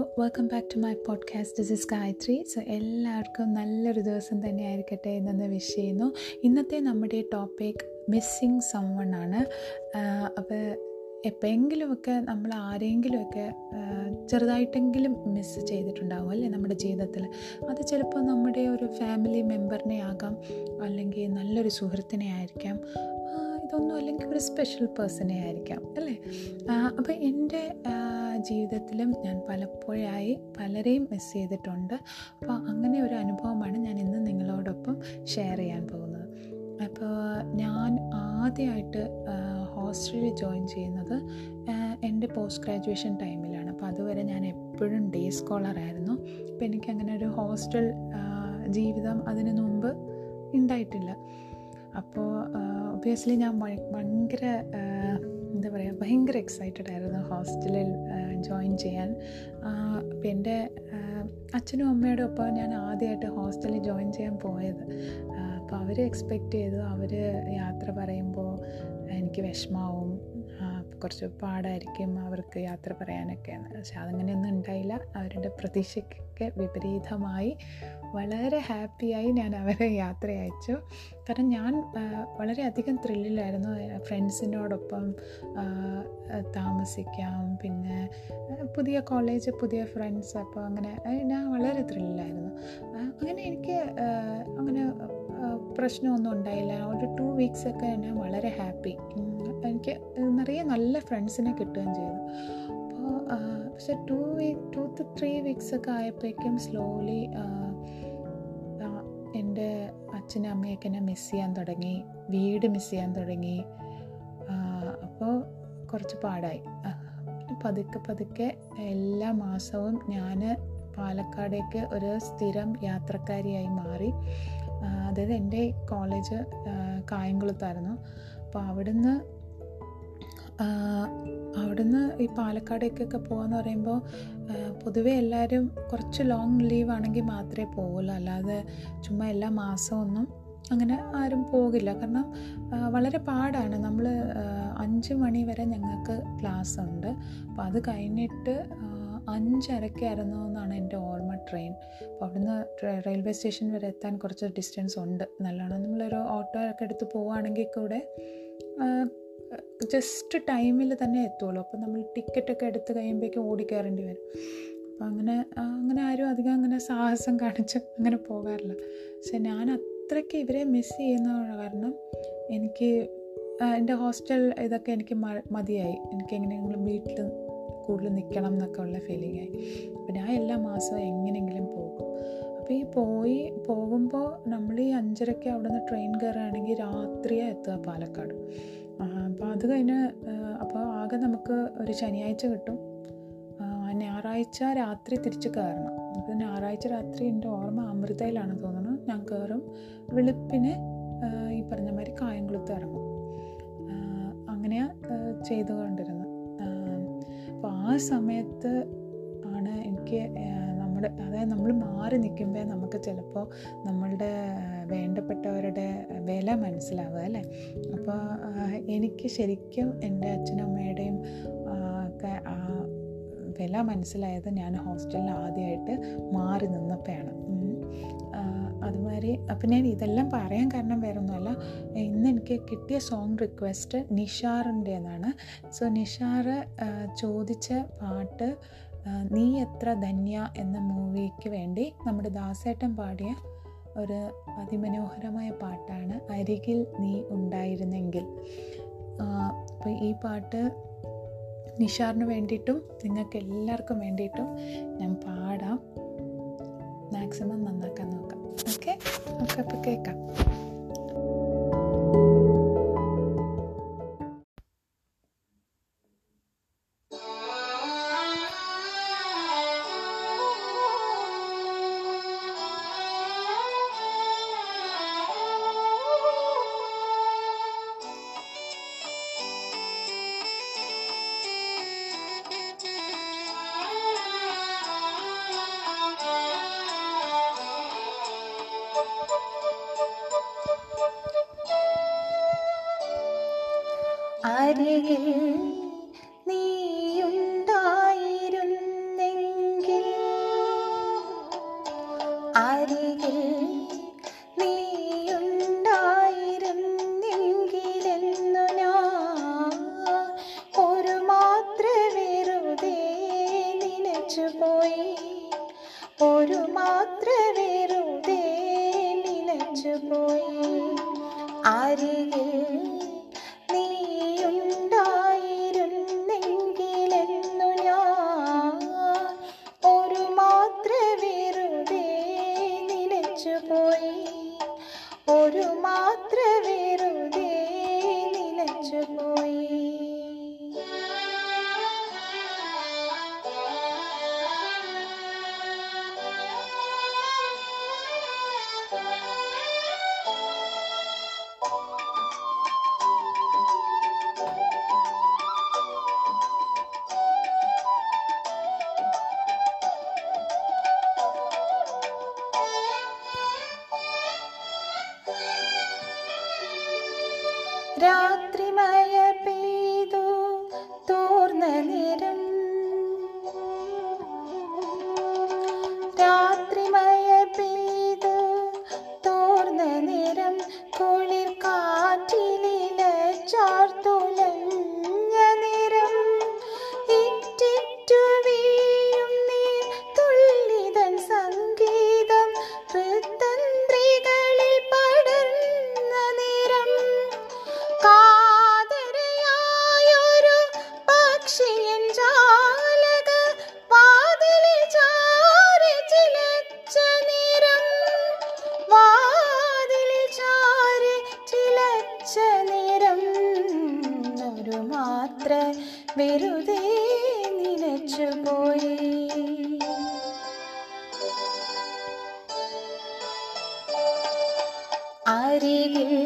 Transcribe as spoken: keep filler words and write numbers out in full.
Welcome back to my podcast. This is Gayathri. So എല്ലാവർക്കും നല്ലൊരു ദിവസം തന്നെ ആയിരിക്കട്ടെ എന്നു വിഷ് ചെയ്യുന്നു. ഇന്നത്തെ നമ്മുടെ ടോപ്പിക് മിസ്സിങ് സംവൺ ആണ്. അപ്പോൾ എപ്പോഴെങ്കിലുമൊക്കെ നമ്മൾ ആരെങ്കിലുമൊക്കെ ചെറുതായിട്ടെങ്കിലും മിസ്സ് ചെയ്തിട്ടുണ്ടാകും അല്ലേ നമ്മുടെ ജീവിതത്തിൽ. അത് ചിലപ്പോൾ നമ്മുടെ ഒരു ഫാമിലി മെമ്പറിനെ ആകാം, അല്ലെങ്കിൽ നല്ലൊരു സുഹൃത്തിനെ ആയിരിക്കാം, ഇതൊന്നും അല്ലെങ്കിൽ ഒരു സ്പെഷ്യൽ പേഴ്സണെ ആയിരിക്കാം അല്ലേ. അപ്പോൾ എൻ്റെ ജീവിതത്തിലും ഞാൻ പലപ്പോഴായി പലരെയും മിസ് ചെയ്തിട്ടുണ്ട്. അപ്പോൾ അങ്ങനെ ഒരു അനുഭവമാണ് ഞാൻ ഇന്ന് നിങ്ങളോടൊപ്പം ഷെയർ ചെയ്യാൻ പോകുന്നത്. അപ്പോൾ ഞാൻ ആദ്യമായിട്ട് ഹോസ്റ്റലിൽ ജോയിൻ ചെയ്യുന്നത് എൻ്റെ പോസ്റ്റ് ഗ്രാജുവേഷൻ ടൈമിലാണ്. അപ്പോൾ അതുവരെ ഞാൻ എപ്പോഴും ഡേ സ്കോളറായിരുന്നു. അപ്പോൾ എനിക്കങ്ങനെ ഒരു ഹോസ്റ്റൽ ജീവിതം അതിന് മുമ്പ് ഉണ്ടായിട്ടില്ല. അപ്പോൾ ഒബ്വിയസ്ലി ഞാൻ ഭയങ്കര എന്താ പറയുക ഭയങ്കര എക്സൈറ്റഡ് ആയിരുന്നു ഹോസ്റ്റലിൽ ജോയിൻ ചെയ്യാൻ. അപ്പം എൻ്റെ അച്ഛനും അമ്മയുടെ ഒപ്പം ഞാൻ ആദ്യമായിട്ട് ഹോസ്റ്റലിൽ ജോയിൻ ചെയ്യാൻ പോയത്. അപ്പോൾ അവർ എക്സ്പെക്റ്റ് ചെയ്തു, അവർ യാത്ര പറയുമ്പോൾ എനിക്ക് വിഷമാവും, കുറച്ച് പാടായിരിക്കും അവർക്ക് യാത്ര പറയാനൊക്കെ. പക്ഷെ അതങ്ങനെയൊന്നും ഉണ്ടായില്ല. അവരുടെ പ്രതീക്ഷയ്ക്കൊക്കെ വിപരീതമായി വളരെ ഹാപ്പിയായി ഞാൻ അവരെ യാത്ര അയച്ചു. കാരണം ഞാൻ വളരെയധികം ത്രില്ലിലായിരുന്നു. ഫ്രണ്ട്സിനോടൊപ്പം താമസിക്കാം, പിന്നെ പുതിയ കോളേജ്, പുതിയ ഫ്രണ്ട്സ്, അപ്പോൾ അങ്ങനെ ഞാൻ വളരെ ത്രില്ലിലായിരുന്നു. അങ്ങനെ എനിക്ക് അങ്ങനെ പ്രശ്നമൊന്നും ഉണ്ടായില്ല. ഒരു ടു വീക്സൊക്കെ ഞാൻ വളരെ ഹാപ്പി. എനിക്ക് നിറയെ നല്ല ഫ്രണ്ട്സിനെ കിട്ടുകയും ചെയ്തു. അപ്പോൾ പക്ഷെ two week two two three വീക്സൊക്കെ ആയപ്പോഴേക്കും സ്ലോലി എൻ്റെ അച്ഛനും അമ്മയൊക്കെ എന്നെ മിസ് ചെയ്യാൻ തുടങ്ങി, വീട് മിസ് ചെയ്യാൻ തുടങ്ങി. അപ്പോൾ കുറച്ച് പാടായി. പതുക്കെ പതുക്കെ എല്ലാ മാസവും ഞാൻ പാലക്കാടേക്ക് ഒരു സ്ഥിരം യാത്രക്കാരിയായി മാറി. അതായത് എൻ്റെ കോളേജ് കായംകുളത്തായിരുന്നു. അപ്പോൾ അവിടുന്ന് അവിടുന്ന് ഈ പാലക്കാടേക്കൊക്കെ പോകാമെന്ന് പറയുമ്പോൾ പൊതുവേ എല്ലാവരും കുറച്ച് ലോങ് ലീവ് ആണെങ്കിൽ മാത്രമേ പോകുള്ളൂ. അല്ലാതെ ചുമ്മാ എല്ലാ മാസമൊന്നും അങ്ങനെ ആരും പോകില്ല. കാരണം വളരെ പാടാണ്. നമ്മൾ അഞ്ച് മണി വരെ ഞങ്ങൾക്ക് ക്ലാസ് ഉണ്ട്. അപ്പോൾ അത് കഴിഞ്ഞിട്ട് അഞ്ചരക്കായിരുന്നു എന്നാണ് എൻ്റെ ഓർമ്മ ട്രെയിൻ. അപ്പോൾ അവിടുന്ന് റെയിൽവേ സ്റ്റേഷൻ വരെ എത്താൻ കുറച്ച് ഡിസ്റ്റൻസ് ഉണ്ട് നല്ലോണം. നമ്മളൊരു ഓട്ടോ ഒക്കെ എടുത്ത് പോവുകയാണെങ്കിൽ കൂടെ ജസ്റ്റ് ടൈമിൽ തന്നെ എത്തുള്ളൂ. അപ്പോൾ നമ്മൾ ടിക്കറ്റൊക്കെ എടുത്ത് കഴിയുമ്പോഴേക്കും ഓടിക്കയറേണ്ടി വരും. അപ്പോൾ അങ്ങനെ അങ്ങനെ ആരും അധികം അങ്ങനെ സാഹസം കാണിച്ച് അങ്ങനെ പോകാറില്ല. പക്ഷെ ഞാൻ അത്രയ്ക്ക് ഇവരെ മിസ് ചെയ്യുന്ന കാരണം എനിക്ക് എൻ്റെ ഹോസ്റ്റൽ ഇതൊക്കെ എനിക്ക് മതിയായി. എനിക്ക് എങ്ങനെയെങ്കിലും വീട്ടിൽ കൂടുതൽ നിൽക്കണം എന്നൊക്കെ ഉള്ള ഫീലിംഗ് ആയി. അപ്പോൾ ഞാൻ എല്ലാ മാസവും എങ്ങനെയെങ്കിലും പോകും. അപ്പോൾ ഈ പോയി പോകുമ്പോൾ നമ്മൾ ഈ അഞ്ചരയ്ക്ക് അവിടെ നിന്ന് ട്രെയിൻ കയറുകയാണെങ്കിൽ രാത്രിയാണ് എത്തുക പാലക്കാട്. അപ്പോൾ അത് കഴിഞ്ഞ് അപ്പോൾ ആകെ നമുക്ക് ഒരു ശനിയാഴ്ച കിട്ടും. ഞായറാഴ്ച രാത്രി തിരിച്ച് കയറണം. അപ്പോൾ ഞായറാഴ്ച രാത്രി എൻ്റെ ഓർമ്മ അമൃതയിലാണ് തോന്നുന്നു. ഞാൻ കയറും, വെളുപ്പിന് ഈ പറഞ്ഞ മാതിരി കായംകുളത്ത് ഇറങ്ങും. അങ്ങനെയാണ് ചെയ്തുകൊണ്ടിരുന്നത്. അപ്പോൾ ആ സമയത്ത് ആണ് എനിക്ക് നമ്മുടെ അതായത് നമ്മൾ മാറി നിൽക്കുമ്പോൾ നമുക്ക് ചിലപ്പോൾ നമ്മളുടെ വേണ്ടപ്പെട്ടവരുടെ വില മനസ്സിലാവുക അല്ലേ. അപ്പോൾ എനിക്ക് ശരിക്കും എൻ്റെ അച്ഛനും അമ്മയുടെയും ഒക്കെ ആ വില മനസ്സിലായത് ഞാൻ ഹോസ്റ്റലിൽ ആദ്യമായിട്ട് മാറി നിന്നപ്പോഴാണ്. അതുമാതിരി അപ്പം ഞാൻ ഇതെല്ലാം പറയാൻ കാരണം വേറെ ഒന്നുമല്ല. ഇന്ന് എനിക്ക് കിട്ടിയ സോങ് റിക്വസ്റ്റ് നിഷാറിൻ്റെതാണ്. സോ നിഷാർ ചോദിച്ച പാട്ട് നീ എത്ര ധന്യ എന്ന മൂവിക്ക് വേണ്ടി നമ്മുടെ ദാസേട്ടൻ പാടിയ ഒരു അതിമനോഹരമായ പാട്ടാണ് അരികിൽ നീ ഉണ്ടായിരുന്നെങ്കിൽ. അപ്പോൾ ഈ പാട്ട് നിഷാറിന് വേണ്ടിയിട്ടും നിങ്ങൾക്ക് എല്ലാവർക്കും വേണ്ടിയിട്ടും ഞാൻ പാടാം. മാക്സിമം നന്നാക്കാൻ നോക്കാം. ഓക്കെ ഓക്കെ അപ്പോൾ കേൾക്കാം. അരികിൽ നീയുണ്ടായിരുന്നെങ്കിൽ അരികിൽ നീയുണ്ടായിരുന്നെങ്കിലെന്നു ഞാൻ ഒരു മാത്ര വെറുതെ നിലച്ചുപോയി, ഒരു മാത്ര വെറുതെ നിലച്ചുപോയി. രാത്രി മഴ പെയ്തു തോർന്ന നേരം, രാത്രി മഴ പെയ്തു തോർന്ന നേരം കുളിർ കാറ്റിലില ചാർത്തുലഞ്ഞ നേരം ഇറ്റിറ്റു വീഴും നീർ തുള്ളിതൻ സംഗീതം ഹൃദന്ത്രികളിൽ പടർന്ന നേരം കാതരയായൊരു പക്ഷിയൻ ജാലക വാതിലിൽ ചാരി ചിലച്ച നേരം, വാതിലിൽ ചാരി ചിലച്ച നേരം ഒരു മാത്ര വെറുതെ നിലച്ചുപോയി. അരികിൽ